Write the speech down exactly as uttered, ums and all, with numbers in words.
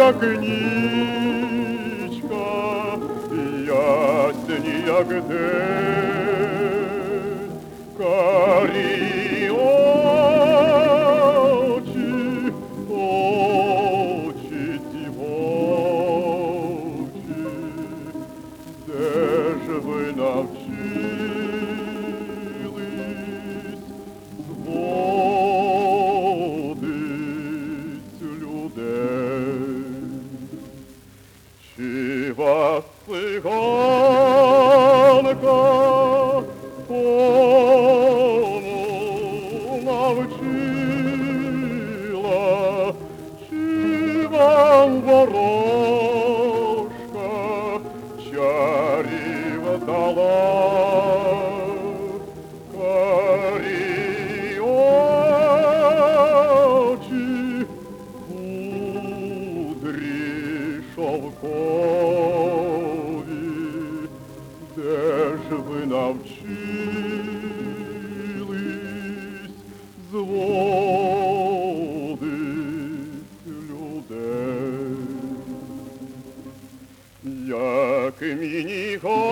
як нічка, ясні, як день, карі очі, очі дівочі, де ж ви навчились зводить людей? Чи вас циганка тому навчила, чи вам ворожка чарів дала? Карі очі, кудрі шовкові, де ж ви навчились зводить людей? Як мені